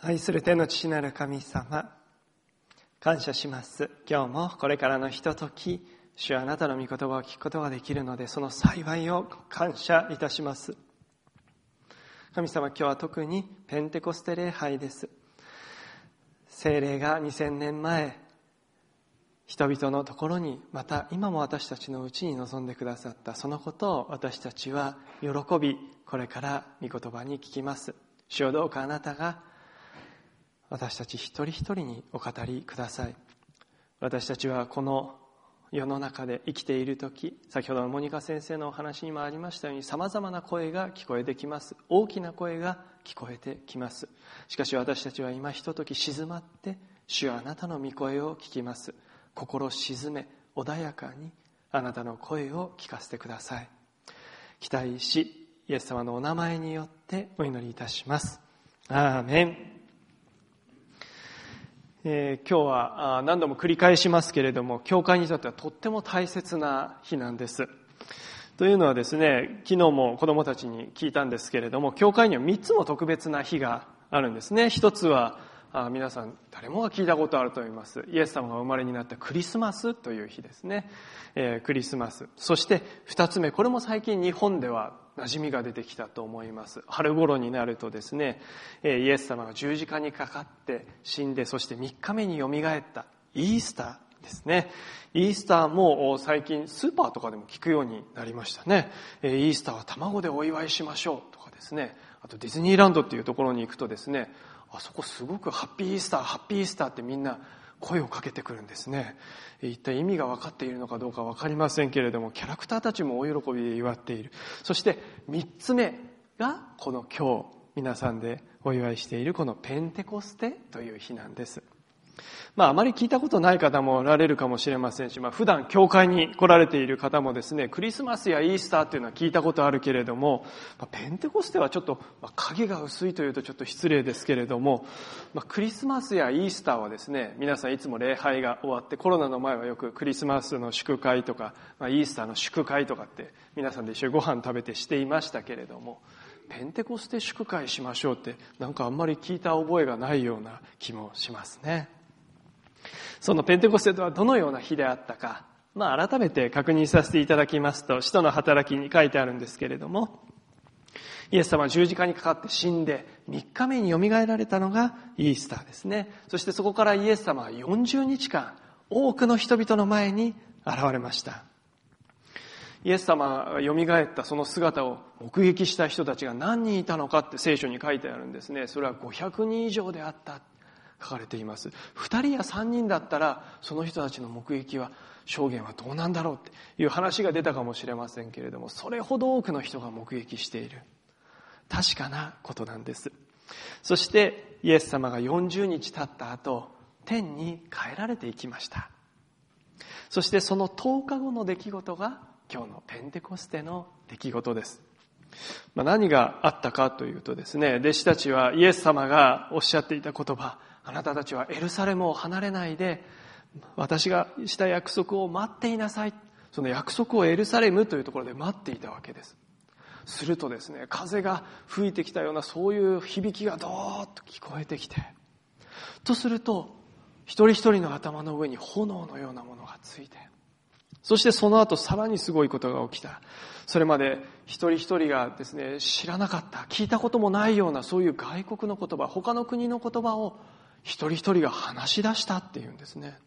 愛する天の父なる神様、感謝します。今日もこれからのひととき、主はあなたの御言葉を聞くことができるので、その幸いを感謝いたします。神様、今日は特にペンテコステ礼拝です。聖霊が2000年前、人々のところに、また今も私たちのうちに臨んでくださった、そのことを私たちは喜び、これから御言葉に聞きます。主よ、どうかあなたが私たち一人一人にお語りください。私たちはこの世の中で生きているとき、先ほどのモニカ先生のお話にもありましたように、様々な声が聞こえてきます。大きな声が聞こえてきます。しかし私たちは今ひととき静まって、主はあなたの御声を聞きます。心静め、穏やかにあなたの声を聞かせてください。期待し、イエス様のお名前によってお祈りいたします。アーメン。今日は何度も繰り返しますけれども、教会にとってはとっても大切な日なんです。というのはですね、昨日も子供たちに聞いたんですけれども、教会には3つの特別な日があるんですね。一つは皆さん誰もが聞いたことあると思います。イエス様がお生まれになったクリスマスという日ですね。クリスマス。そして2つ目、これも最近日本では馴染みが出てきたと思います。春頃になるとですね、イエス様が十字架にかかって死んで、そして3日目によみがえったイースターですね。イースターも最近スーパーとかでも聞くようになりましたね。イースターは卵でお祝いしましょうとかですね。あとディズニーランドっていうところに行くとですね、あそこすごくハッピーイースター、ハッピーイースターってみんな声をかけてくるんですね。一体意味が分かっているのかどうか分かりませんけれども、キャラクターたちも大喜びで祝っている。そして3つ目がこの今日皆さんでお祝いしているこのペンテコステという日なんです。あまり聞いたことない方もおられるかもしれませんし、普段教会に来られている方もですね、クリスマスやイースターっていうのは聞いたことあるけれども、ペンテコステはちょっと、影が薄いというとちょっと失礼ですけれども、クリスマスやイースターはですね、皆さんいつも礼拝が終わって、コロナの前はよくクリスマスの祝会とか、イースターの祝会とかって皆さんで一緒にご飯食べてしていましたけれども、ペンテコステ祝会しましょうってなんかあんまり聞いた覚えがないような気もしますね。そのペンテコステとはどのような日であったか、改めて確認させていただきますと、使徒の働きに書いてあるんですけれども、イエス様は十字架にかかって死んで3日目によみがえられたのがイースターですね。そしてそこからイエス様は40日間多くの人々の前に現れました。イエス様がよみがえったその姿を目撃した人たちが何人いたのかって聖書に書いてあるんですね。それは500人以上であった書かれています。2人や3人だったらその人たちの目撃は証言はどうなんだろうっていう話が出たかもしれませんけれども、それほど多くの人が目撃している確かなことなんです。そしてイエス様が40日経った後、天に帰られていきました。そしてその10日後の出来事が今日のペンテコステの出来事です。何があったかというとですね、弟子たちはイエス様がおっしゃっていた言葉、あなたたちはエルサレムを離れないで私がした約束を待っていなさい。その約束をエルサレムというところで待っていたわけです。するとですね、風が吹いてきたようなそういう響きがドーッと聞こえてきて、とすると一人一人の頭の上に炎のようなものがついて、そしてその後さらにすごいことが起きた。それまで一人一人がですね、知らなかった、聞いたこともないようなそういう外国の言葉、他の国の言葉を一人一人が話し出したっていうんですね。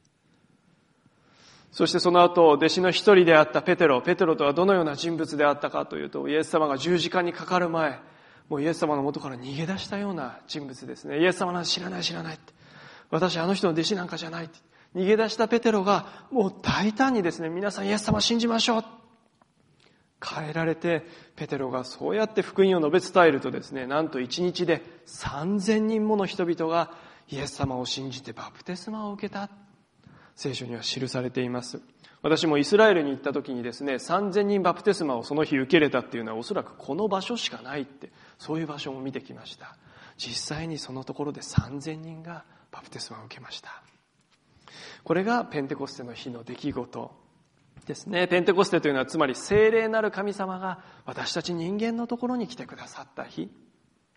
そしてその後、弟子の一人であったペテロとはどのような人物であったかというと、イエス様が十字架にかかる前、もうイエス様の元から逃げ出したような人物ですね。イエス様なんて知らないって。私あの人の弟子なんかじゃないって。逃げ出したペテロがもう大胆にですね、皆さんイエス様信じましょう。変えられて、ペテロがそうやって福音を述べ伝えるとですね、なんと1日で3000人もの人々がイエス様を信じてバプテスマを受けた。聖書には記されています。私もイスラエルに行った時にですね、3000人バプテスマをその日受けれたっていうのはおそらくこの場所しかないって、そういう場所も見てきました。実際にそのところで3000人がバプテスマを受けました。これがペンテコステの日の出来事ですね。ペンテコステというのはつまり聖霊なる神様が私たち人間のところに来てくださった日。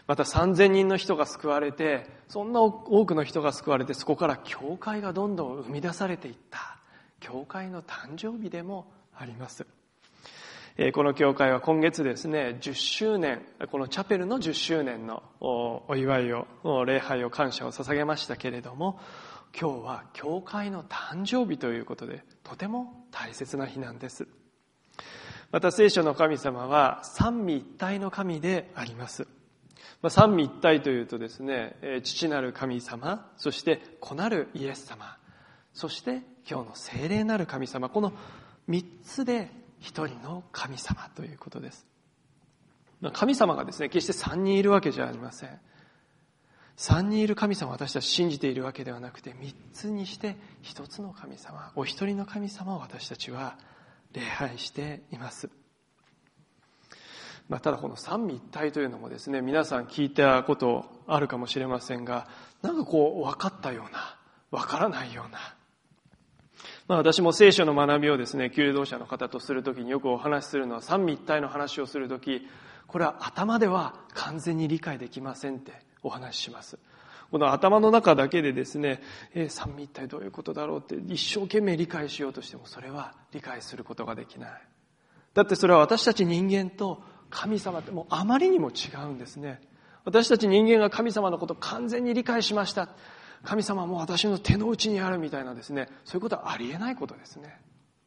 また3000人の人が救われて、そんな多くの人が救われて、そこから教会がどんどん生み出されていった、教会の誕生日でもあります。この教会は今月ですね、10周年、このチャペルの10周年のお祝いを、礼拝を、感謝を捧げましたけれども、今日は教会の誕生日ということで、とても大切な日なんです。また聖書の神様は三位一体の神であります。三位一体というとですね、父なる神様、そして子なるイエス様、そして今日の聖霊なる神様、この三つで一人の神様ということです。神様がですね、決して三人いるわけじゃありません。三人いる神様を私たち信じているわけではなくて、三つにして一つの神様、お一人の神様を私たちは礼拝しています。ただこの三位一体というのもですね、皆さん聞いたことあるかもしれませんが、なんか分かったような、分からないような。私も聖書の学びをですね、求道者の方とするときによくお話しするのは、三位一体の話をするとき、これは頭では完全に理解できませんってお話しします。この頭の中だけでですね、三位一体どういうことだろうって一生懸命理解しようとしても、それは理解することができない。だってそれは私たち人間と神様ってもうあまりにも違うんですね。私たち人間が神様のことを完全に理解しました。神様はもう私の手の内にあるみたいなですね、そういうことはありえないことですね。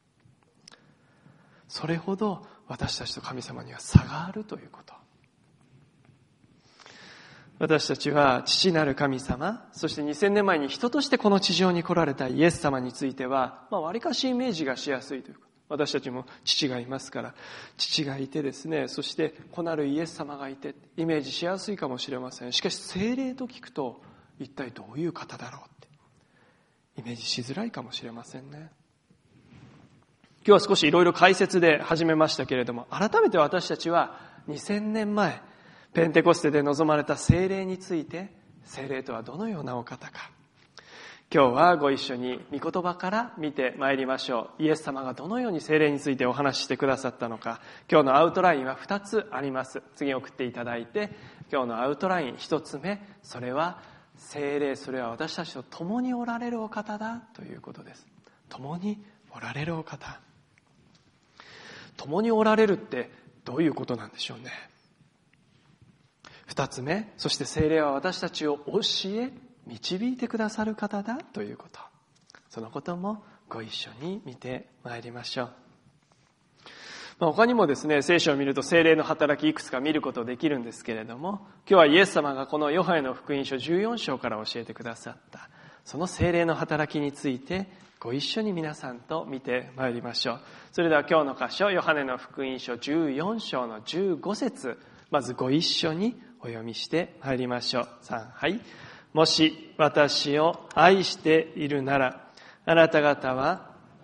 それほど私たちと神様には差があるということ。私たちは父なる神様、そして2000年前に人としてこの地上に来られたイエス様については、わりかしイメージがしやすいというか、私たちも父がいますから、父がいてですね、そして子なるイエス様がいて、イメージしやすいかもしれません。しかし聖霊と聞くと、一体どういう方だろうってイメージしづらいかもしれませんね。今日は少しいろいろ解説で始めましたけれども、改めて私たちは2000年前ペンテコステで臨まれた聖霊について、聖霊とはどのようなお方か、今日はご一緒に御言葉から見てまいりましょう。イエス様がどのように聖霊についてお話ししてくださったのか、今日のアウトラインは2つあります。次に送っていただいて、今日のアウトライン1つ目、それは聖霊、それは私たちと共におられるお方だということです。共におられるお方。共におられるってどういうことなんでしょうね。2つ目、そして聖霊は私たちを教え導いてくださる方だということ。そのこともご一緒に見てまいりましょう。他にもですね、聖書を見ると聖霊の働きいくつか見ることできるんですけれども、今日はイエス様がこのヨハネの福音書14章から教えてくださったその聖霊の働きについてご一緒に皆さんと見てまいりましょう。それでは今日の箇所、ヨハネの福音書14章の15節、まずご一緒にお読みしてまいりましょう。3、はい。もし私を愛しているなら、あなた方は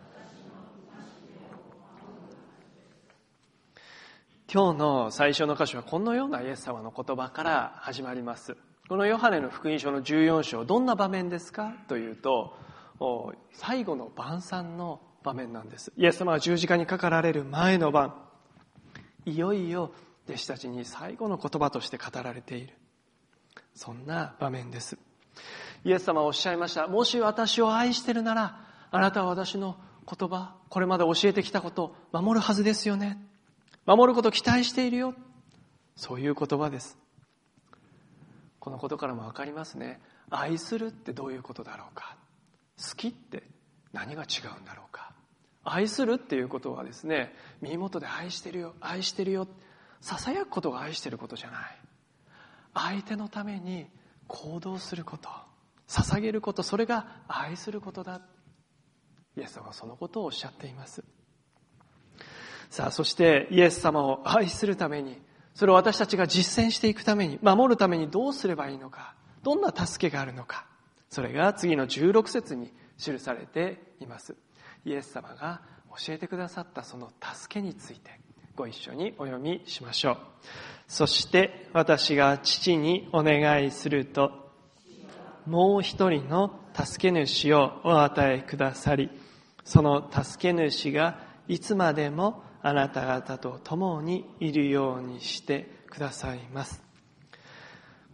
今日の最初の箇所はこのようなイエス様の言葉から始まります。このヨハネの福音書の14章、どんな場面ですかというと、最後の晩餐の場面なんです。イエス様が十字架にかかられる前の晩、いよいよ弟子たちに最後の言葉として語られている、そんな場面です。イエス様はおっしゃいました。もし私を愛しているなら、あなたは私の言葉、これまで教えてきたことを守るはずですよね。守ることを期待しているよ。そういう言葉です。このことからもわかりますね。愛するってどういうことだろうか。好きって何が違うんだろうか。愛するっていうことはですね、耳元で愛してるよ、愛してるよ、囁くことが愛してることじゃない。相手のために行動すること、捧げること、それが愛することだ。イエス様はそのことをおっしゃっています。さあ、そしてイエス様を愛するために、それを私たちが実践していくために、守るためにどうすればいいのか、どんな助けがあるのか、それが次の16節に記されています。イエス様が教えてくださったその助けについてご一緒にお読みしましょう。そして私が父にお願いすると、もう一人の助け主をお与えくださり、その助け主がいつまでもあなた方と共にいるようにしてくださいます。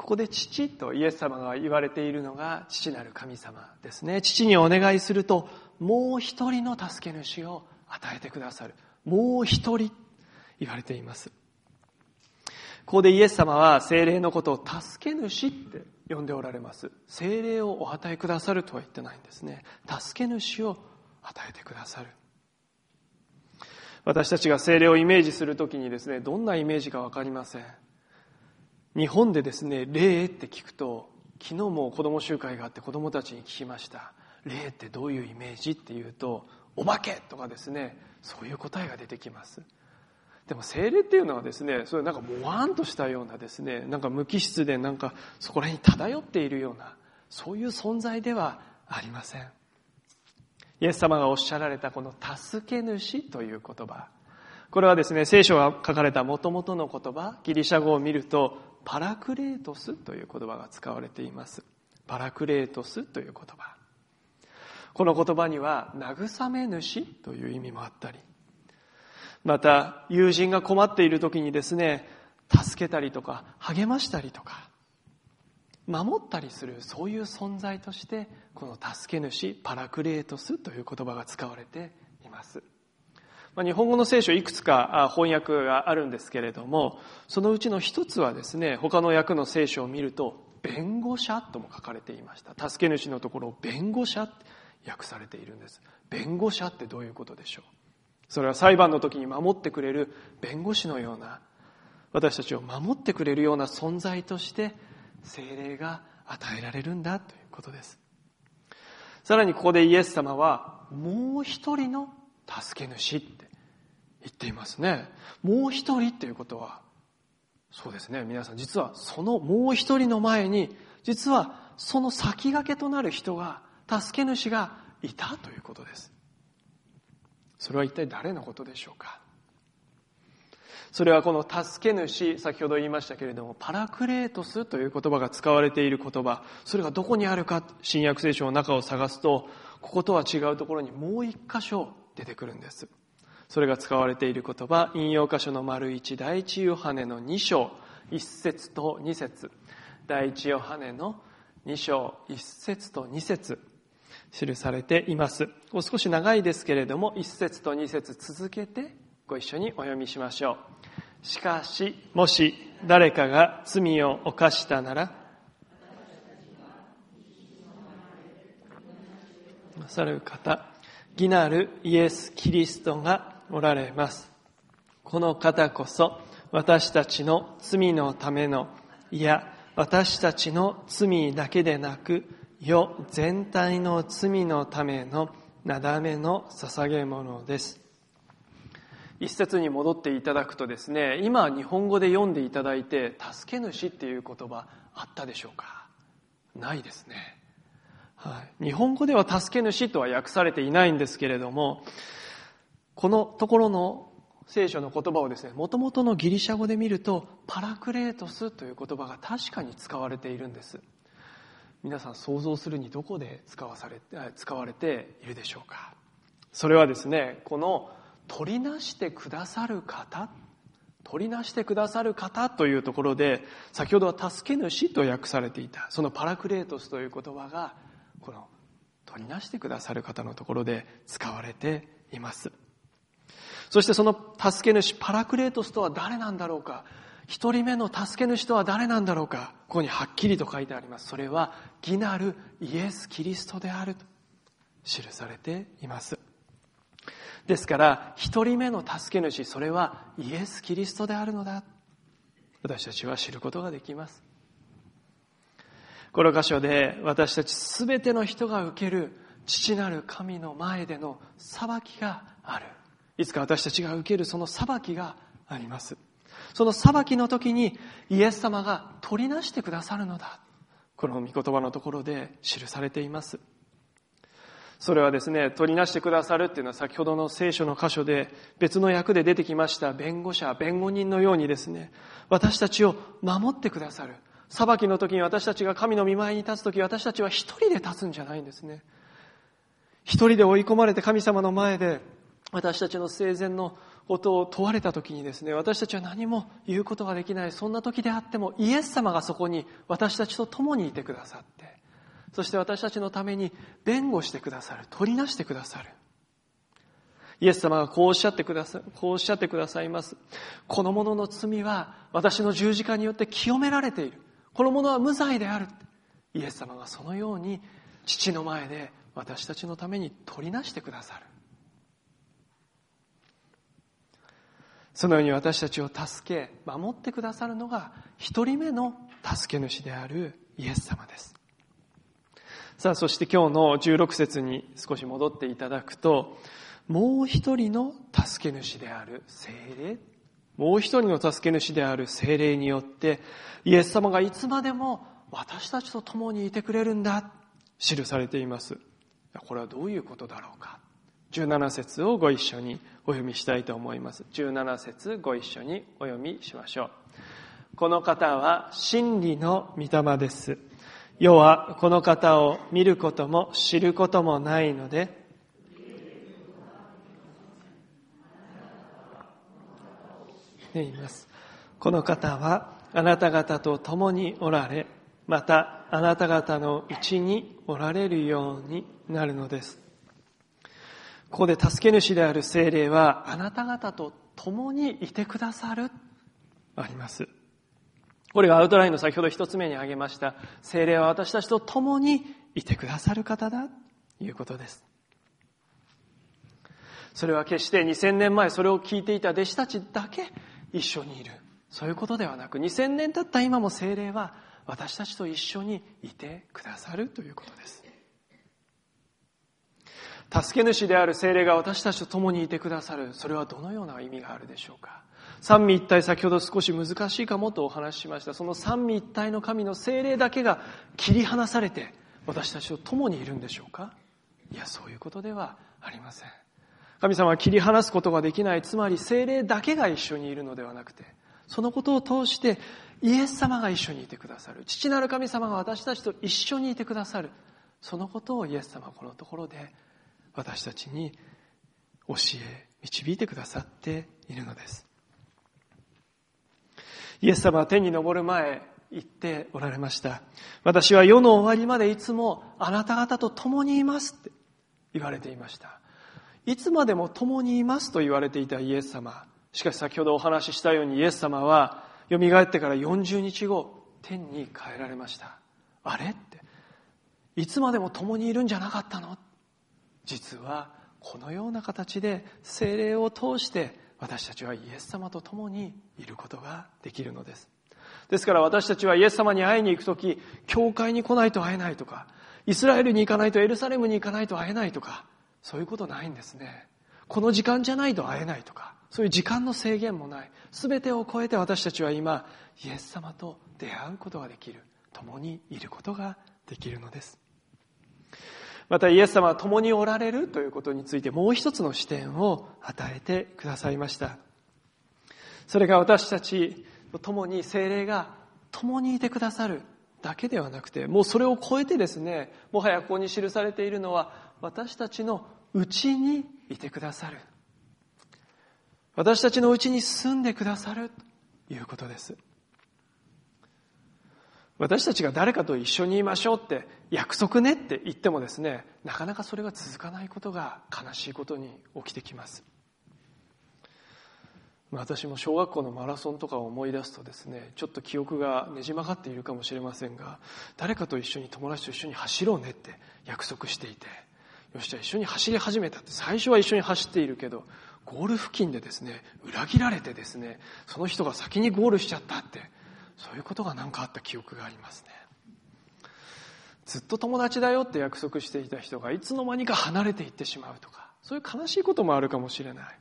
ここで父とイエス様が言われているのが父なる神様ですね。父にお願いすると、もう一人の助け主を与えてくださる。もう一人言われています。ここでイエス様は聖霊のことを助け主って呼んでおられます。聖霊をお与えくださるとは言ってないんですね。助け主を与えてくださる。私たちが聖霊をイメージするときにですね、どんなイメージかわかりません。日本でですね、霊って聞くと、昨日も子供集会があって子供たちに聞きました。霊ってどういうイメージっていうと、お化けとかですね、そういう答えが出てきます。でも聖霊っていうのはですね、それなんかもわんとしたようなですね、なんか無機質でなんかそこら辺に漂っているような、そういう存在ではありません。イエス様がおっしゃられたこの助け主という言葉、これはですね、聖書が書かれた元々の言葉、ギリシャ語を見るとパラクレートスという言葉が使われています。パラクレートスという言葉。この言葉には慰め主という意味もあったり、また友人が困っている時にですね、助けたりとか励ましたりとか守ったりする、そういう存在としてこの助け主、パラクレートスという言葉が使われています。日本語の聖書いくつか翻訳があるんですけれども、そのうちの一つはですね、他の訳の聖書を見ると弁護者とも書かれていました。助け主のところを弁護者って訳されているんです。弁護者ってどういうことでしょう。それは裁判の時に守ってくれる弁護士のような、私たちを守ってくれるような存在として聖霊が与えられるんだということです。さらにここでイエス様はもう一人の助け主って言っていますね。もう一人っていうことは、そうですね、皆さん実はそのもう一人の前に、実はその先駆けとなる人が、助け主がいたということです。それは一体誰のことでしょうか。それはこの助け主、先ほど言いましたけれども、パラクレートスという言葉が使われている言葉、それがどこにあるか、新約聖書の中を探すと、こことは違うところにもう一箇所出てくるんです。それが使われている言葉、引用箇所の丸1、第一ヨハネの2章、1節と2節、第一ヨハネの2章、1節と2節、記されています。少し長いですけれども、1節と2節続けてご一緒にお読みしましょう。しかし、もし誰かが罪を犯したなら、なさる方、義なるイエス・キリストがおられます。この方こそ私たちの罪のための、いや私たちの罪だけでなく世全体の罪のためのなだめの捧げ物です。一節に戻っていただくとですね、今日本語で読んでいただいて助け主っていう言葉あったでしょうか。ないですね。はい、日本語では助け主とは訳されていないんですけれども、このところの聖書の言葉をですね、元々のギリシャ語で見るとパラクレートスという言葉が確かに使われているんです。皆さん想像するにどこで使われているでしょうか。それはですね、この取りなしてくださる方というところで、先ほどは助け主と訳されていたそのパラクレートスという言葉が、この取りなしてくださる方のところで使われています。そしてその助け主、パラクレートスとは誰なんだろうか。一人目の助け主とは誰なんだろうか。ここにはっきりと書いてあります。それは義なるイエス・キリストであると記されています。ですから一人目の助け主、それはイエス・キリストであるのだ、私たちは知ることができます。この箇所で私たちすべての人が受ける父なる神の前での裁きがある。いつか私たちが受けるその裁きがあります。その裁きの時にイエス様が取りなしてくださるのだ、この御言葉のところで記されています。それはですね、取りなしてくださるっていうのは、先ほどの聖書の箇所で別の訳で出てきました弁護者、弁護人のようにですね、私たちを守ってくださる。裁きの時に私たちが神の御前に立つ時、私たちは一人で立つんじゃないんですね。一人で追い込まれて神様の前で私たちの生前のことを問われた時にですね、私たちは何も言うことができない、そんな時であっても、イエス様がそこに私たちと共にいてくださって、そして私たちのために弁護してくださる、取りなしてくださる。イエス様がこうおっしゃってくださいます。この者の罪は私の十字架によって清められている。この者は無罪である。イエス様がそのように父の前で私たちのために取りなしてくださる。そのように私たちを助け、守ってくださるのが一人目の助け主であるイエス様です。さあ、そして今日の16節に少し戻っていただくと、もう一人の助け主である聖霊、もう一人の助け主である聖霊によって、イエス様がいつまでも私たちと共にいてくれるんだ、記されています。これはどういうことだろうか。17節をご一緒にお読みしたいと思います。17節ご一緒にお読みしましょう。この方は真理の御霊です。世はこの方を見ることも知ることもないので、言います。この方はあなた方と共におられ、またあなた方のうちにおられるようになるのです。ここで助け主である聖霊はあなた方と共にいてくださるあります。これがアウトラインの先ほど一つ目に挙げました聖霊は私たちと共にいてくださる方だということです。それは決して2000年前それを聞いていた弟子たちだけ一緒にいる、そういうことではなく、2000年経った今も聖霊は私たちと一緒にいてくださるということです。助け主である聖霊が私たちと共にいてくださる、それはどのような意味があるでしょうか。三位一体、先ほど少し難しいかもとお話ししました。その三位一体の神の聖霊だけが切り離されて私たちと共にいるんでしょうか。いや、そういうことではありません。神様は切り離すことができない、つまり聖霊だけが一緒にいるのではなくて、そのことを通してイエス様が一緒にいてくださる、父なる神様が私たちと一緒にいてくださる、そのことをイエス様はこのところで私たちに教え導いてくださっているのです。イエス様は天に昇る前言っておられました。私は世の終わりまでいつもあなた方と共にいますって言われていました。いつまでも共にいますと言われていたイエス様。しかし先ほどお話ししたようにイエス様は蘇ってから40日後天に帰られました。あれって、いつまでも共にいるんじゃなかったの？実はこのような形で聖霊を通して私たちはイエス様と共にいることができるのです。ですから私たちはイエス様に会いに行くとき、教会に来ないと会えないとか、イスラエルに行かないとエルサレムに行かないと会えないとか、そういうことないんですね。この時間じゃないと会えないとか、そういう時間の制限もない。すべてを超えて私たちは今イエス様と出会うことができる、共にいることができるのです。またイエス様は共におられるということについてもう一つの視点を与えてくださいました。それが私たちと共に聖霊が共にいてくださるだけではなくて、もうそれを超えてですね、もはやここに記されているのは私たちのうちにいてくださる、私たちのうちに住んでくださるということです。私たちが誰かと一緒にいましょうって約束ねって言ってもですね、なかなかそれが続かないことが悲しいことに起きてきます。私も小学校のマラソンとかを思い出すとですね、ちょっと記憶がねじ曲がっているかもしれませんが、誰かと一緒に、友達と一緒に走ろうねって約束していて、よしじゃあ一緒に走り始めたって、最初は一緒に走っているけど、ゴール付近でですね、裏切られてですね、その人が先にゴールしちゃったって、そういうことが何かあった記憶がありますね。ずっと友達だよって約束していた人がいつの間にか離れていってしまうとか、そういう悲しいこともあるかもしれない。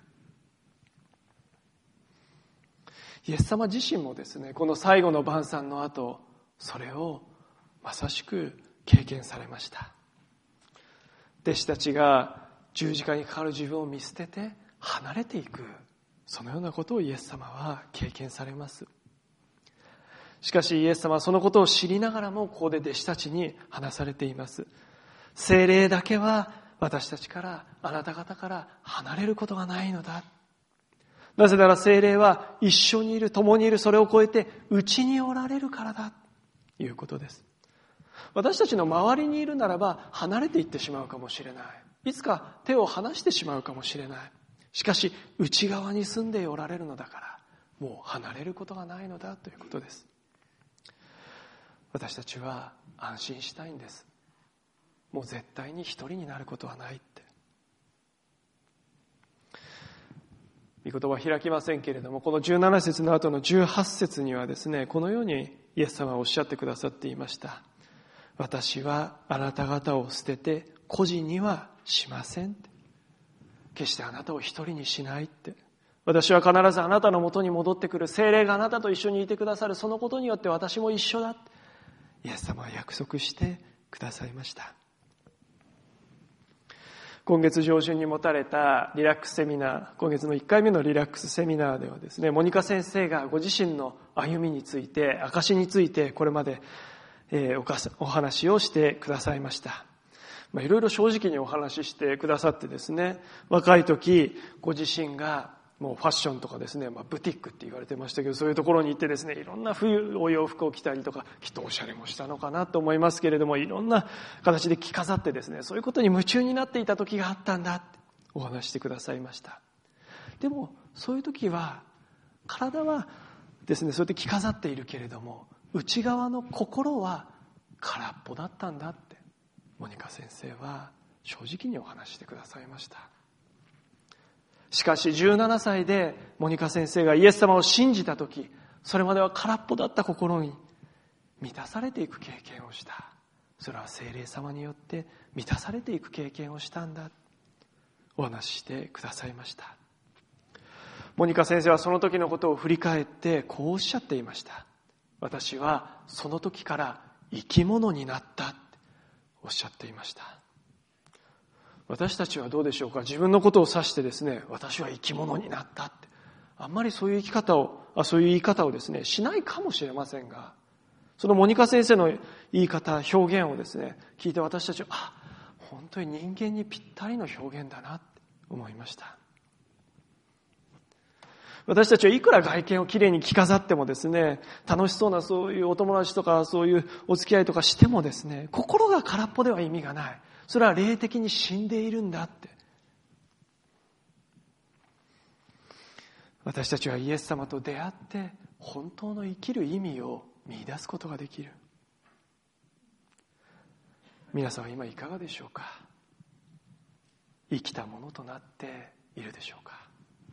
イエス様自身もですね、この最後の晩餐の後、それをまさしく経験されました。弟子たちが十字架にかかる自分を見捨てて離れていく、そのようなことをイエス様は経験されます。しかしイエス様はそのことを知りながらも、ここで弟子たちに話されています。聖霊だけは私たちから、あなた方から離れることがないのだ。 なぜなら聖霊は一緒にいる、共にいる、それを超えて内におられるからだということです。私たちの周りにいるならば離れていってしまうかもしれない。いつか手を離してしまうかもしれない。しかし内側に住んでおられるのだからもう離れることがないのだということです。私たちは安心したいんです。もう絶対に一人になることはないって。御言葉開きませんけれども、この17節の後の18節にはですね、このようにイエス様はおっしゃってくださっていました。私はあなた方を捨てて孤児にはしませんって。決してあなたを一人にしないって。私は必ずあなたのもとに戻ってくる。聖霊があなたと一緒にいてくださる。そのことによって私も一緒だ。イエス様は約束してくださいました。今月上旬に持たれたリラックスセミナー、今月の1回目のリラックスセミナーではですね、モニカ先生がご自身の歩みについて、証についてこれまでお話をしてくださいました。いろいろ正直にお話ししてくださってですね、若い時ご自身がもうファッションとかですね、ブティックって言われてましたけど、そういうところに行ってですね、いろんなお洋服を着たりとか、きっとおしゃれもしたのかなと思いますけれども、いろんな形で着飾ってですね、そういうことに夢中になっていた時があったんだってお話してくださいました。でもそういう時は体はですね、そうやって着飾っているけれども、内側の心は空っぽだったんだってモニカ先生は正直にお話してくださいました。しかし17歳でモニカ先生がイエス様を信じたとき、それまでは空っぽだった心に満たされていく経験をした。それは聖霊様によって満たされていく経験をしたんだ。お話ししてくださいました。モニカ先生はその時のことを振り返ってこうおっしゃっていました。私はその時から生き物になったっておっしゃっていました。私たちはどうでしょうか。自分のことを指してですね、私は生き物になったって、あんまりそういうそういう言い方をですね、しないかもしれませんが、そのモニカ先生の言い方、表現をですね、聞いて私たちは、本当に人間にぴったりの表現だなって思いました。私たちはいくら外見をきれいに着飾ってもですね、楽しそうなそういうお友達とかそういうお付き合いとかしてもですね、心が空っぽでは意味がない。それは霊的に死んでいるんだって。私たちはイエス様と出会って本当の生きる意味を見出すことができる。皆さんは今いかがでしょうか。生きたものとなっているでしょうか。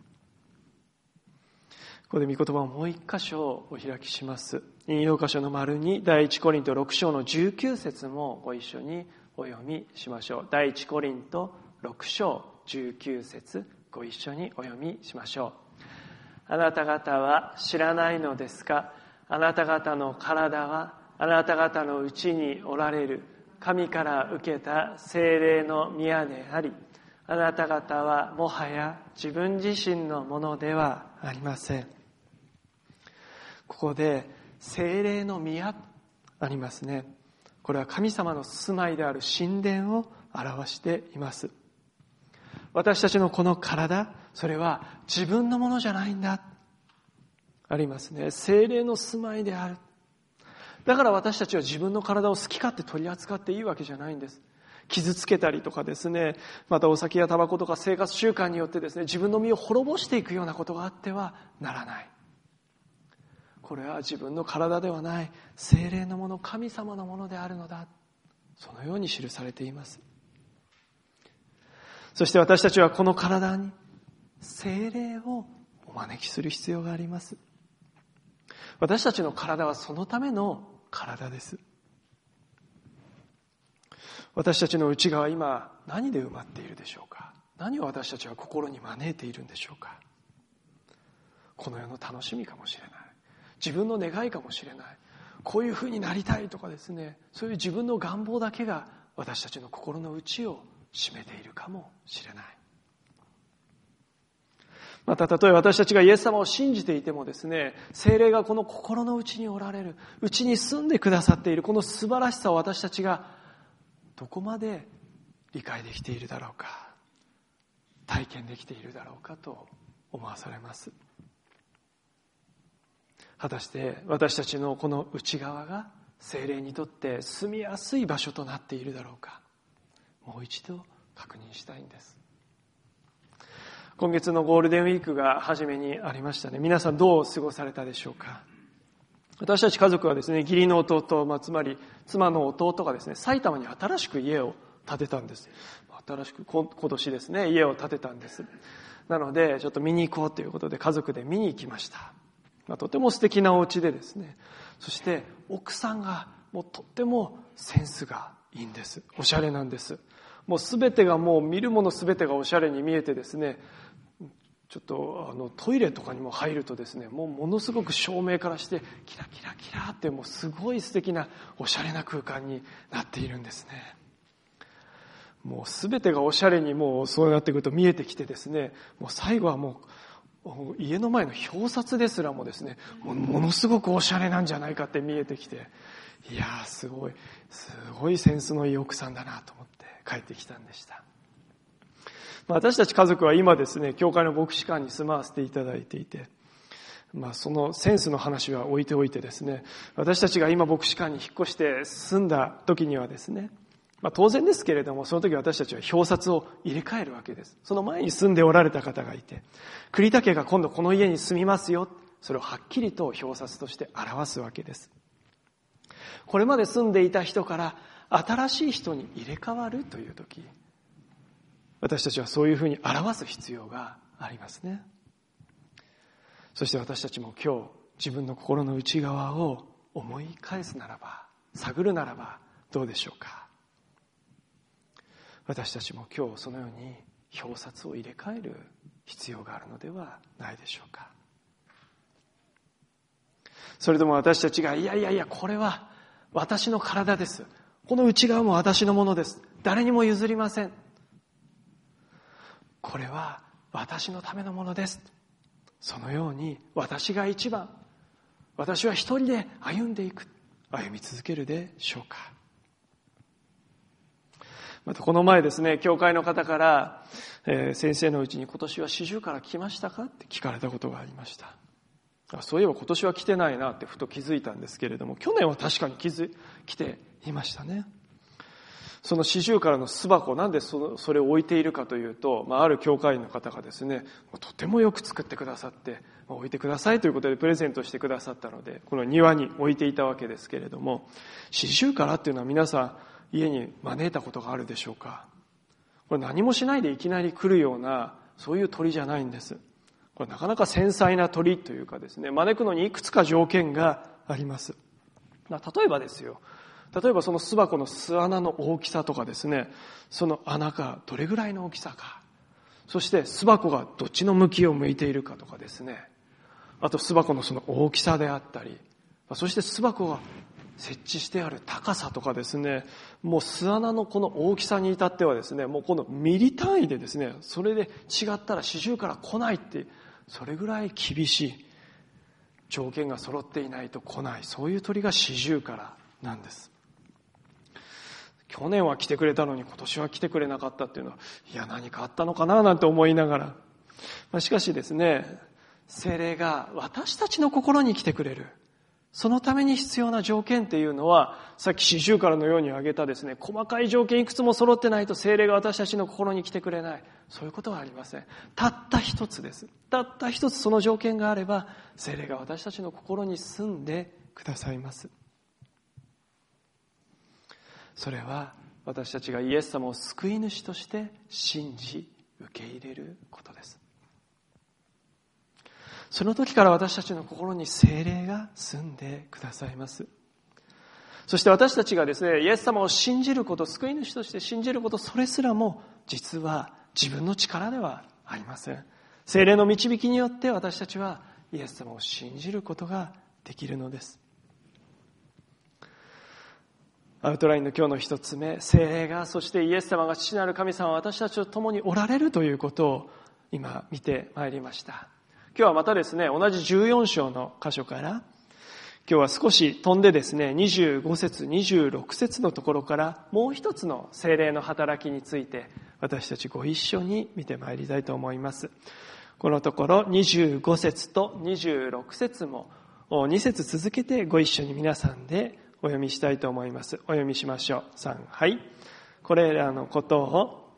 ここで御言葉をもう一箇所お開きします。引用箇所の丸に第一コリント6章の19節もご一緒にお読みしましょう。第一コリント6章19節ご一緒にお読みしましょう。あなた方は知らないのですか。あなた方の体はあなた方のうちにおられる神から受けた聖霊の宮であり、あなた方はもはや自分自身のものではありません。ここで聖霊の宮ありますね。これは神様の住まいである神殿を表しています。私たちのこの体、それは自分のものじゃないんだ。ありますね。聖霊の住まいである。だから私たちは自分の体を好き勝手取り扱っていいわけじゃないんです。傷つけたりとかですね、またお酒やタバコとか生活習慣によってですね、自分の身を滅ぼしていくようなことがあってはならない。これは自分の体ではない、聖霊のもの、神様のものであるのだ。そのように記されています。そして私たちはこの体に聖霊をお招きする必要があります。私たちの体はそのための体です。私たちの内側、今何で埋まっているでしょうか。何を私たちは心に招いているんでしょうか。この世の楽しみかもしれない。自分の願いかもしれない。こういうふうになりたいとかですね、そういう自分の願望だけが私たちの心の内を占めているかもしれない。また例えば私たちがイエス様を信じていてもですね、聖霊がこの心の内におられる、内に住んでくださっているこの素晴らしさを私たちがどこまで理解できているだろうか、体験できているだろうかと思わされます。果たして私たちのこの内側が聖霊にとって住みやすい場所となっているだろうか、もう一度確認したいんです。今月のゴールデンウィークが初めにありましたね。皆さんどう過ごされたでしょうか。私たち家族はですね、義理の弟、つまり妻の弟がですね、埼玉に新しく家を建てたんです。新しく今年ですね、家を建てたんです。なのでちょっと見に行こうということで家族で見に行きました。とても素敵なお家でですね、そして奥さんがもうとってもセンスがいいんです。おしゃれなんです。もうすべてが、もう見るものすべてがおしゃれに見えてですね、ちょっとトイレとかにも入るとですね、もうものすごく照明からしてキラキラキラって、もうすごい素敵なおしゃれな空間になっているんですね。もうすべてがおしゃれに、もうそうなってくると見えてきてですね、もう最後はもう家の前の表札ですらもですね、ものすごくおしゃれなんじゃないかって見えてきて、いやーすごいセンスのいい奥さんだなと思って帰ってきたんでした。私たち家族は今ですね、教会の牧師館に住まわせていただいていて、そのセンスの話は置いておいてですね、私たちが今牧師館に引っ越して住んだ時にはですね、当然ですけれども、その時私たちは表札を入れ替えるわけです。その前に住んでおられた方がいて、栗田家が今度この家に住みますよ、それをはっきりと表札として表すわけです。これまで住んでいた人から新しい人に入れ替わるという時、私たちはそういうふうに表す必要がありますね。そして私たちも今日自分の心の内側を思い返すならば、探るならばどうでしょうか。私たちも今日そのように表札を入れ替える必要があるのではないでしょうか。それとも私たちがいやこれは私の体です、この内側も私のものです、誰にも譲りません、これは私のためのものです、そのように私が一番、私は一人で歩み続けるでしょうか。またこの前ですね、教会の方から、先生のうちに今年は四十から来ましたかって聞かれたことがありました。そういえば今年は来てないなってふと気づいたんですけれども、去年は確かに来ていましたね。その四十からの巣箱、なんでそれを置いているかというと、ある教会員の方がですね、とてもよく作ってくださって、置いてくださいということでプレゼントしてくださったので、この庭に置いていたわけですけれども、四十からっていうのは皆さん家に招いたことがあるでしょうか。これ何もしないでいきなり来るような、そういう鳥じゃないんです。これなかなか繊細な鳥というかですね、招くのにいくつか条件があります。例えばその巣箱の巣穴の大きさとかですね、その穴がどれぐらいの大きさか、そして巣箱がどっちの向きを向いているかとかですね、あと巣箱のその大きさであったり、そして巣箱が設置してある高さとかですね、もう巣穴のこの大きさに至ってはですね、もうこのミリ単位でですね、それで違ったら四十から来ないって、それぐらい厳しい条件が揃っていないと来ない、そういう鳥が四十からなんです。去年は来てくれたのに今年は来てくれなかったっていうのは、何かあったのかななんて思いながら、しかしですね、聖霊が私たちの心に来てくれる、そのために必要な条件っていうのは、さっき四十からのように挙げたですね、細かい条件いくつも揃ってないと聖霊が私たちの心に来てくれない、そういうことはありません。たった一つです。たった一つその条件があれば、聖霊が私たちの心に住んでくださいます。それは私たちがイエス様を救い主として信じ受け入れることです。その時から私たちの心に聖霊が住んでくださいます。そして私たちがですね、イエス様を信じること、救い主として信じること、それすらも実は自分の力ではありません。聖霊の導きによって私たちはイエス様を信じることができるのです。アウトラインの今日の一つ目、聖霊が、そしてイエス様が父なる神様は私たちと共におられるということを今見てまいりました。今日はまたですね、同じ14章の箇所から、今日は少し飛んでですね、25節、26節のところからもう一つの聖霊の働きについて私たちご一緒に見てまいりたいと思います。 このところ25節と26節も2節続けてご一緒に皆さんでお読みしたいと思います。お読みしましょう。3、はい。これらのことを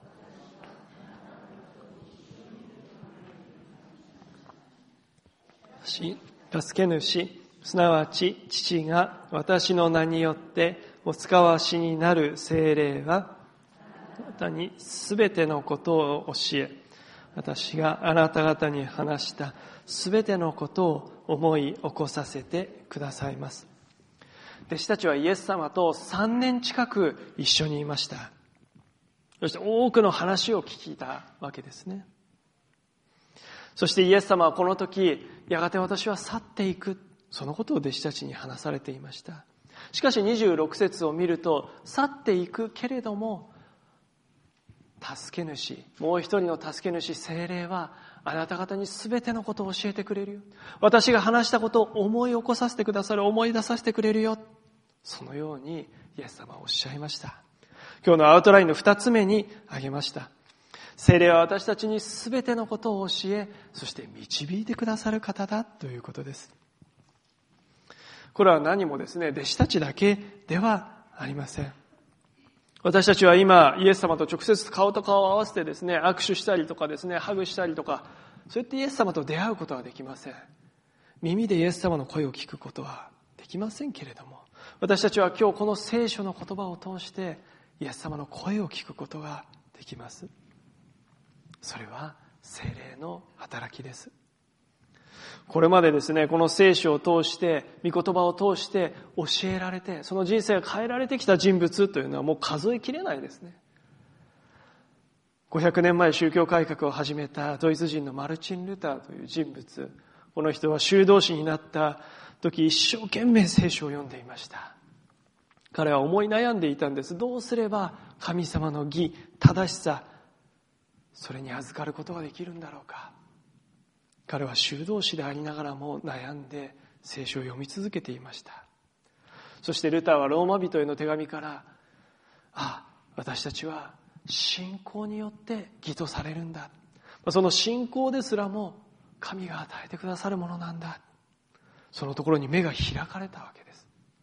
助け主、すなわち父が私の名によってお使わしになる聖霊は、あなたにすべてのことを教え、私があなた方に話したすべてのことを思い起こさせてくださいます。弟子たちはイエス様と3年近く一緒にいました。そして多くの話を聞いたわけですね。そしてイエス様はこの時、やがて私は去っていく、そのことを弟子たちに話されていました。しかし26節を見ると、去っていくけれども、助け主、もう一人の助け主、聖霊はあなた方にすべてのことを教えてくれるよ。私が話したことを思い起こさせてくださる、思い出させてくれるよ。そのようにイエス様はおっしゃいました。今日のアウトラインの2つ目に挙げました。聖霊は私たちにすべてのことを教え、そして導いてくださる方だということです。これは何もですね、弟子たちだけではありません。私たちは今、イエス様と直接顔と顔を合わせてですね、握手したりとかですね、ハグしたりとか、そうやってイエス様と出会うことはできません。耳でイエス様の声を聞くことはできませんけれども、私たちは今日この聖書の言葉を通してイエス様の声を聞くことができます。それは聖霊の働きです。これまでですね、この聖書を通して、御言葉を通して教えられて、その人生が変えられてきた人物というのはもう数えきれないですね。500年前宗教改革を始めたドイツ人のマルチン・ルターという人物。この人は修道士になった時一生懸命聖書を読んでいました。彼は思い悩んでいたんです。どうすれば神様の義、正しさ、それに預かることができるんだろうか。彼は修道士でありながらも悩んで聖書を読み続けていました。そしてルターはローマ人への手紙から、私たちは信仰によって義とされるんだ。その信仰ですらも神が与えてくださるものなんだ。そのところに目が開かれたわけです。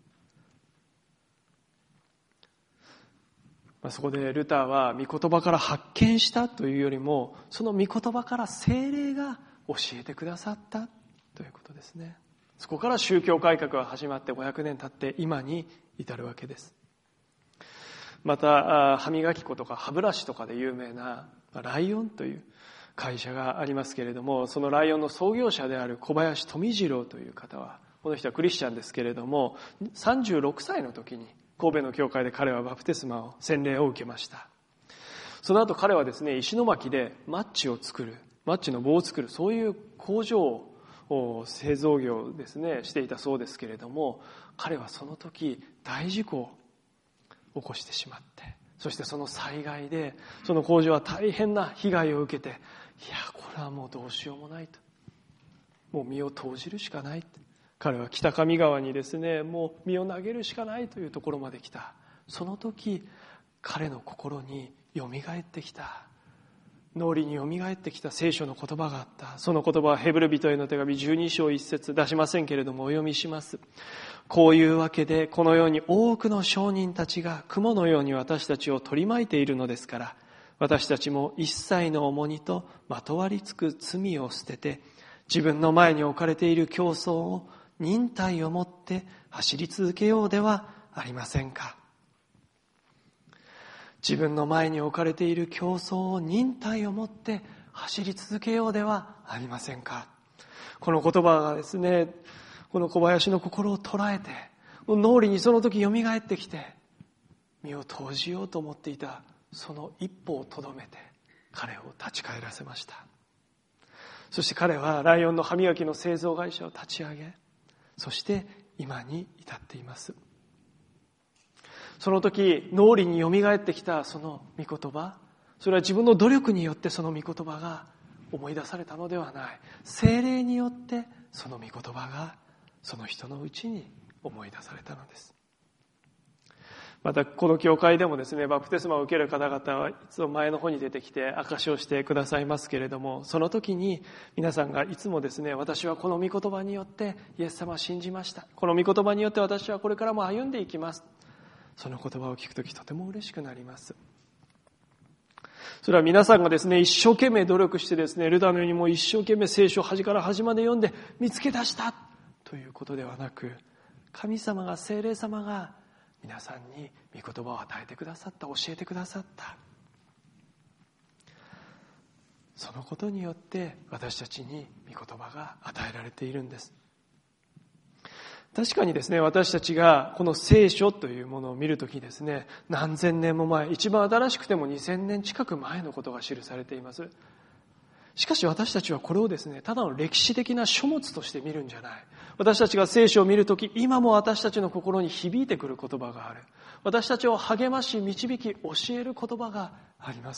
そこでルターは御言葉から発見したというよりも、その御言葉から聖霊が教えてくださったということですね。そこから宗教改革が始まって500年経って今に至るわけです。また歯磨き粉とか歯ブラシとかで有名なライオンという会社がありますけれども、そのライオンの創業者である小林富次郎という方は、この人はクリスチャンですけれども、36歳の時に神戸の教会で彼はバプテスマを洗礼を受けました。その後彼はですね、石巻でマッチを作る、マッチの棒を作る、そういう工場を製造業をですねしていたそうですけれども、彼はその時大事故を起こしてしまって、そしてその災害でその工場は大変な被害を受けて、これはもうどうしようもないと、もう身を投じるしかないって、彼は北上川にですね、もう身を投げるしかないというところまで来た。その時彼の心によみがえってきた、脳裏によみがえってきた聖書の言葉があった。その言葉はヘブル人への手紙12章1節、出しませんけれどもお読みします。こういうわけでこのように多くの証人たちが雲のように私たちを取り巻いているのですから、私たちも一切の重荷とまとわりつく罪を捨てて、自分の前に置かれている競争を忍耐をもって走り続けようではありませんか。自分の前に置かれている競争を忍耐をもって走り続けようではありませんか。この言葉がですね、この小林の心を捉えて、脳裏にその時よみがえってきて、身を投じようと思っていたその一歩をとどめて彼を立ち返らせました。そして彼はライオンの歯磨きの製造会社を立ち上げ、そして今に至っています。その時脳裏によみがえってきたその御言葉、それは自分の努力によってその御言葉が思い出されたのではない。聖霊によってその御言葉がその人のうちに思い出されたのです。 またこの教会でもですね、バプテスマを受ける方々はいつも前の方に出てきて証しをしてくださいますけれども、その時に皆さんがいつもですね、私はこの御言葉によってイエス様を信じました。この御言葉によって私はこれからも歩んでいきます。その言葉を聞くときとても嬉しくなります。それは皆さんがですね、一生懸命努力してですね、ルターのようにもう一生懸命聖書を端から端まで読んで見つけ出したということではなく、神様が、聖霊様が皆さんに御言葉を与えてくださった、教えてくださった。そのことによって私たちに御言葉が与えられているんです。確かにですね、私たちがこの聖書というものを見るときですね、何千年も前、一番新しくても2000年近く前のことが記されています。しかし私たちはこれをですね、ただの歴史的な書物として見るんじゃない。私たちが聖書を見るとき、今も私たちの心に響いてくる言葉がある。私たちを励まし、導き、教える言葉があります。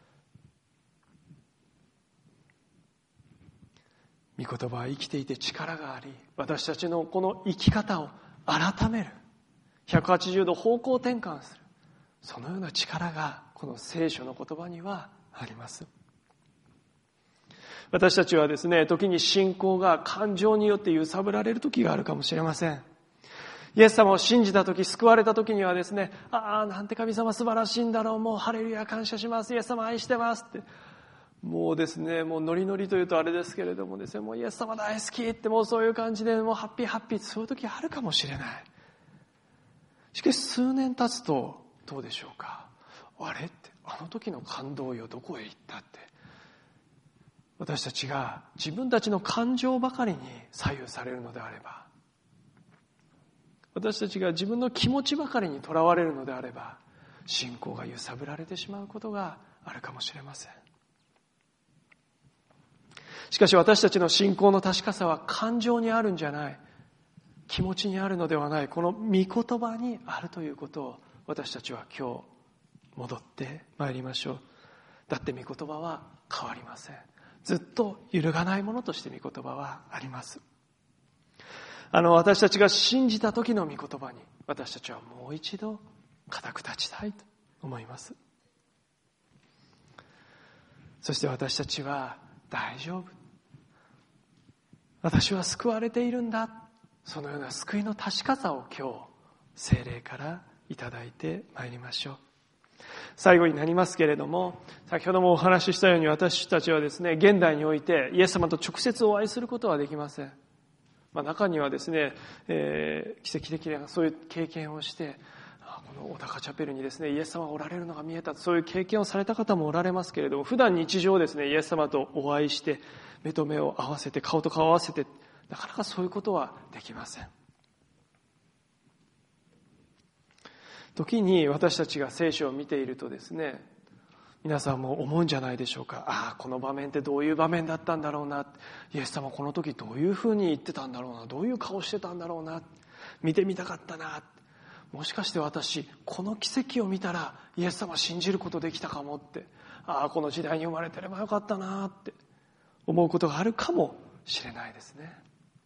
御言葉は生きていて力があり、私たちのこの生き方を改める、180度方向転換する、そのような力がこの聖書の言葉にはあります。私たちはですね、時に信仰が感情によって揺さぶられる時があるかもしれません。イエス様を信じた時、救われた時にはですね、なんて神様素晴らしいんだろう、もうハレルヤ感謝します、イエス様愛してますって、もうですね、もうノリノリというとあれですけれどもですね、もうイエス様大好きって、もうそういう感じで、もうハッピーハッピー、そういう時あるかもしれない。しかし数年経つとどうでしょうか。あれって、あの時の感動よ、どこへ行ったって、私たちが自分たちの感情ばかりに左右されるのであれば、私たちが自分の気持ちばかりにとらわれるのであれば、信仰が揺さぶられてしまうことがあるかもしれません。しかし私たちの信仰の確かさは感情にあるんじゃない、気持ちにあるのではない、この御言葉にあるということを私たちは今日戻ってまいりましょう。だって御言葉は変わりません。ずっと揺るがないものとして御言葉はあります。私たちが信じた時の御言葉に私たちはもう一度固く立ちたいと思います。そして私たちは大丈夫、私は救われているんだ、そのような救いの確かさを今日聖霊からいただいてまいりましょう。最後になりますけれども、先ほどもお話ししたように私たちはですね、現代においてイエス様と直接お会いすることはできません。中にはですね、奇跡的なそういう経験をして、この小高チャペルにですね、イエス様がおられるのが見えた、そういう経験をされた方もおられますけれども、普段日常ですね、イエス様とお会いして目と目を合わせて、顔と顔を合わせて、なかなかそういうことはできません。時に私たちが聖書を見ているとですね、皆さんも思うんじゃないでしょうか。この場面ってどういう場面だったんだろうな、イエス様この時どういうふうに言ってたんだろうな、どういう顔してたんだろうな、見てみたかったな、もしかして私この奇跡を見たらイエス様信じることできたかもって、この時代に生まれてればよかったなって思うことがあるかもしれないですね。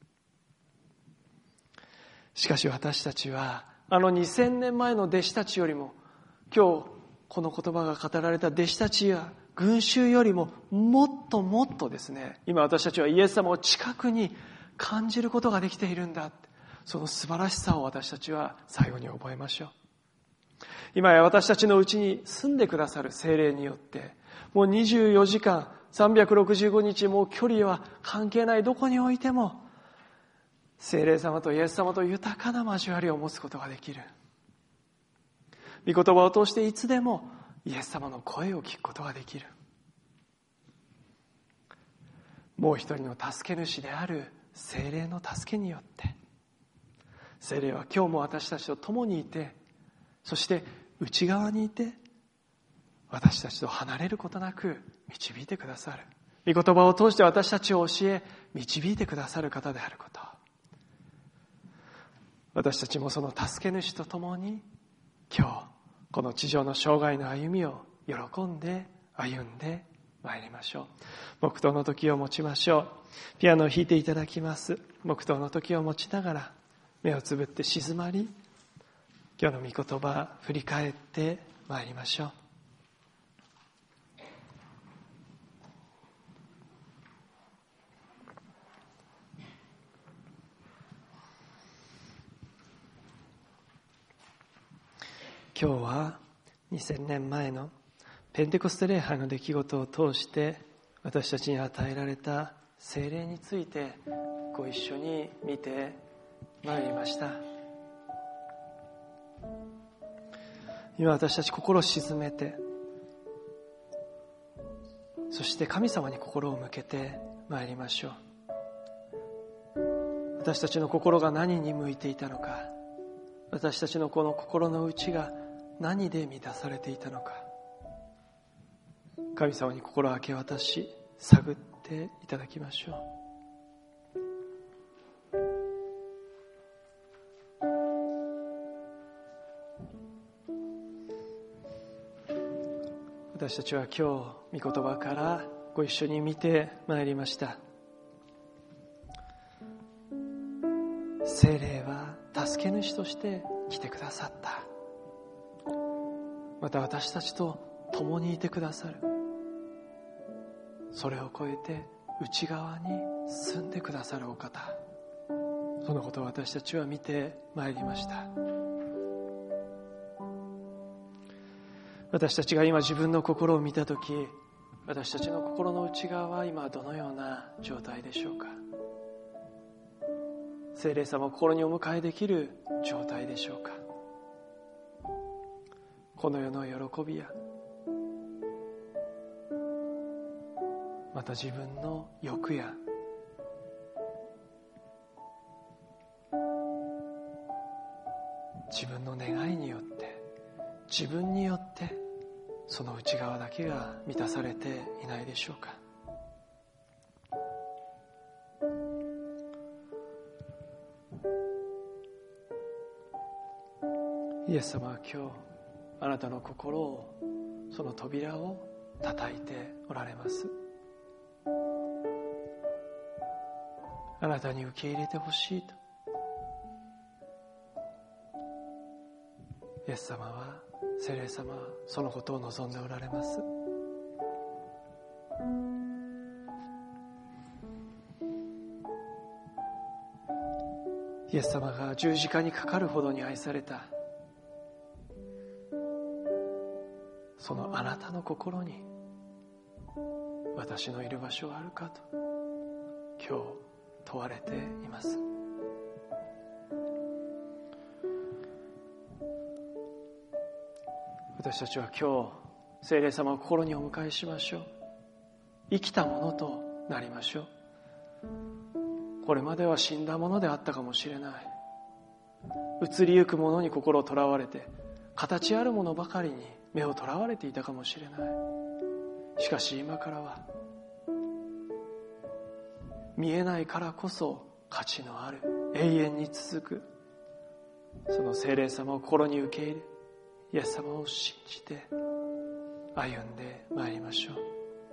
しかし私たちは2000年前の弟子たちよりも、今日この言葉が語られた弟子たちや群衆よりももっともっとですね、今私たちはイエス様を近くに感じることができているんだ、その素晴らしさを私たちは最後に覚えましょう。今や私たちのうちに住んでくださる聖霊によって、もう24時間365日、もう距離は関係ない、どこにおいても聖霊様とイエス様と豊かな交わりを持つことができる。御言葉を通していつでもイエス様の声を聞くことができる。もう一人の助け主である聖霊の助けによって、聖霊は今日も私たちと共にいて、そして内側にいて私たちと離れることなく導いてくださる。御言葉を通して私たちを教え導いてくださる方であること、私たちもその助け主と共に今日この地上の生涯の歩みを喜んで歩んでまいりましょう。黙祷の時を持ちましょう。ピアノを弾いていただきます。黙祷の時を持ちながら目をつぶって静まり今日の御言葉振り返ってまいりましょう。今日は2000年前のペンテコステ礼拝の出来事を通して私たちに与えられた聖霊についてご一緒に見てまいりました。今私たち心を静めて、そして神様に心を向けてまいりましょう。私たちの心が何に向いていたのか、私たちのこの心の内が何で満たされていたのか、神様に心を明け渡し探っていただきましょう。私たちは今日御言葉からご一緒に見てまいりました。聖霊は助け主として来てくださった。また私たちと共にいてくださる。それを超えて内側に住んでくださるお方、そのことを私たちは見てまいりました。私たちが今自分の心を見たとき、私たちの心の内側は今どのような状態でしょうか。聖霊様を心にお迎えできる状態でしょうか。この世の喜びやまた自分の欲や自分の願いによって自分によってその内側だけが満たされていないでしょうか。イエス様は今日あなたの心を、その扉を叩いておられます。あなたに受け入れてほしいとイエス様は、聖霊様はそのことを望んでおられます。イエス様が十字架にかかるほどに愛されたそのあなたの心に私のいる場所はあるかと今日問われています。私たちは今日聖霊様を心にお迎えしましょう。生きたものとなりましょう。これまでは死んだものであったかもしれない。移りゆくものに心をとらわれて、形あるものばかりに目をとらわれていたかもしれない。しかし今からは見えないからこそ価値のある永遠に続くその聖霊様を心に受け入れ、イエス様を信じて歩んでまいりましょう。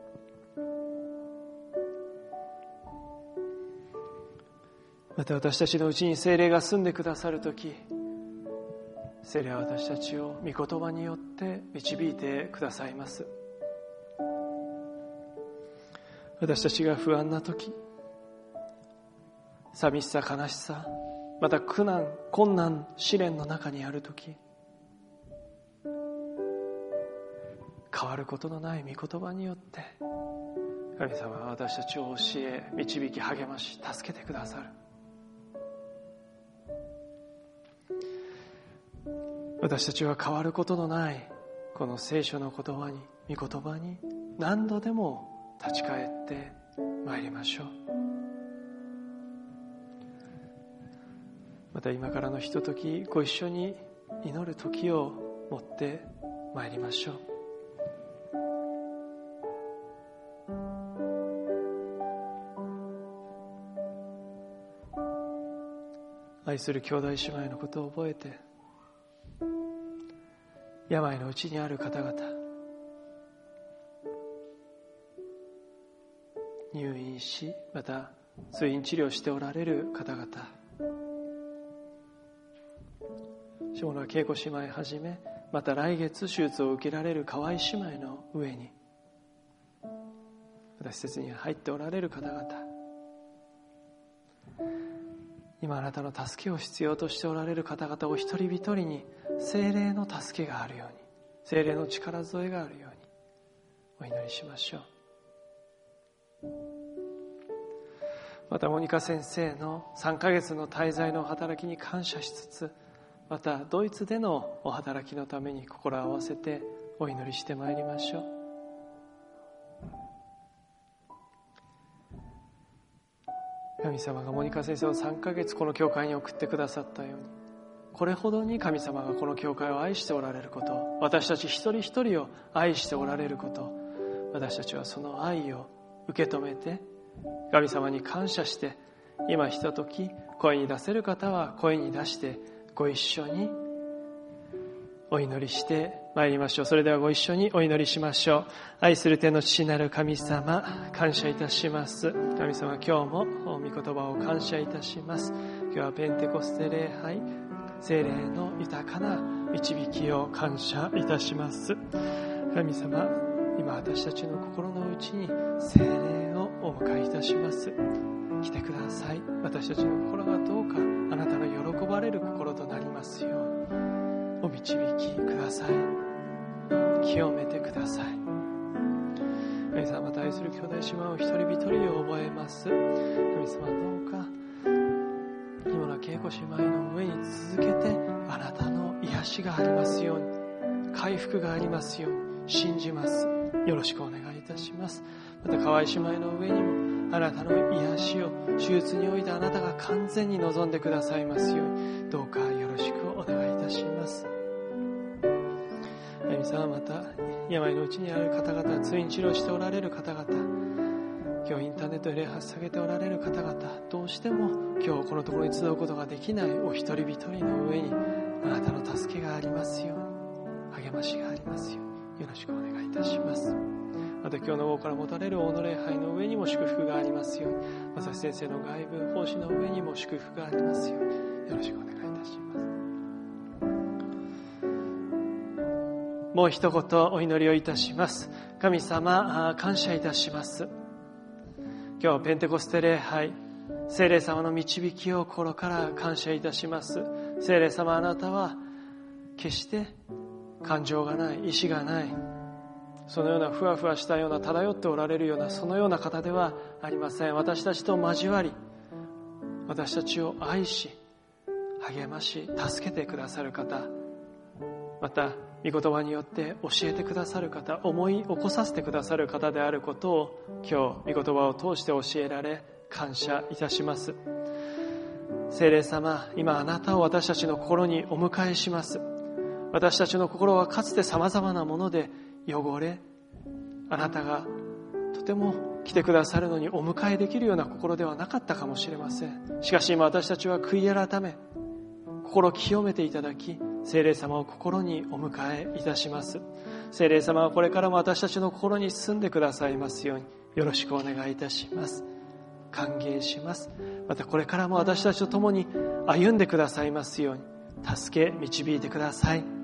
また私たちのうちに聖霊が住んでくださるとき、聖霊は私たちを御言葉によって導いてくださいます。私たちが不安なとき、寂しさ、悲しさ、また苦難、困難、試練の中にあるとき、変わることのない御言葉によって神様は私たちを教え、導き、励まし、助けてくださる。私たちは変わることのないこの聖書の言葉に、御言葉に何度でも立ち返ってまいりましょう。また今からのひととき、ご一緒に祈る時を持ってまいりましょう。愛する兄弟姉妹のことを覚えて、病のうちにある方々、入院し、また通院治療しておられる方々、 下村恵子姉妹はじめ、また来月手術を受けられる河合姉妹の上に、また施設に入っておられる方々、今あなたの助けを必要としておられる方々を一人一人に聖霊の助けがあるように、聖霊の力添えがあるようにお祈りしましょう。またモニカ先生の3ヶ月の滞在の働きに感謝しつつ、またドイツでのお働きのために心を合わせてお祈りしてまいりましょう。神様がモニカ先生を3ヶ月この教会に送ってくださったように、これほどに神様がこの教会を愛しておられること、私たち一人一人を愛しておられること、私たちはその愛を受け止めて神様に感謝して、今ひととき声に出せる方は声に出してご一緒にお祈りしてまいりましょう。それではご一緒にお祈りしましょう。愛する天の父なる神様、感謝いたします。神様、今日も御言葉を感謝いたします。今日はペンテコステ礼拝、聖霊の豊かな導きを感謝いたします。神様、今私たちの心の内に聖霊をお迎えいたします。来てください。私たちの心がどうかあなたの喜ばれる心となりますようにお導きください。清めてください。神様、また愛する兄弟姉妹を一人一人を覚えます。神様、どうか今の恵子姉妹の上に続けてあなたの癒しがありますように、回復がありますように信じます。よろしくお願いいたします。また河合姉妹の上にもあなたの癒しを手術においてあなたが完全に望んでくださいますように、どうかよろしくお願いいたします。神様、また病のうちにある方々、通院治療しておられる方々、今日インターネットで礼拝さげておられる方々、どうしても今日このところに集うことができないお一人一人の上にあなたの助けがありますように、励ましがありますようによろしくお願いいたします。また今日の午後から持たれる大の礼拝の上にも祝福がありますように、正先生の外部奉仕の上にも祝福がありますようによろしくお願いいたします。もう一言お祈りをいたします。神様、感謝いたします。今日ペンテコステ礼拝、聖霊様の導きを心から感謝いたします。聖霊様、あなたは決して感情がない、意志がない、そのようなふわふわしたような漂っておられるようなそのような方ではありません。私たちと交わり、私たちを愛し励まし助けてくださる方、また御言葉によって教えてくださる方、思い起こさせてくださる方であることを今日御言葉を通して教えられ感謝いたします。聖霊様、今あなたを私たちの心にお迎えします。私たちの心はかつて様々なもので汚れ、あなたがとても来てくださるのにお迎えできるような心ではなかったかもしれません。しかし今私たちは悔い改め、心を清めていただき、聖霊様を心にお迎えいたします。聖霊様はこれからも私たちの心に住んでくださいますようによろしくお願いいたします。歓迎します。またこれからも私たちと共に歩んでくださいますように助け導いてください。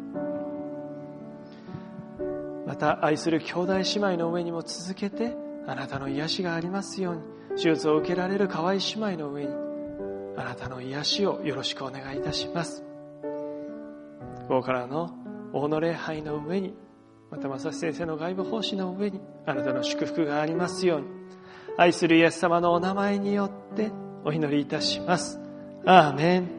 また愛する兄弟姉妹の上にも続けてあなたの癒しがありますように、手術を受けられる河合姉妹の上にあなたの癒しをよろしくお願いいたします。ここからの大の礼拝の上に、また正先生の外部奉仕の上にあなたの祝福がありますように、愛するイエス様のお名前によってお祈りいたします。アーメン。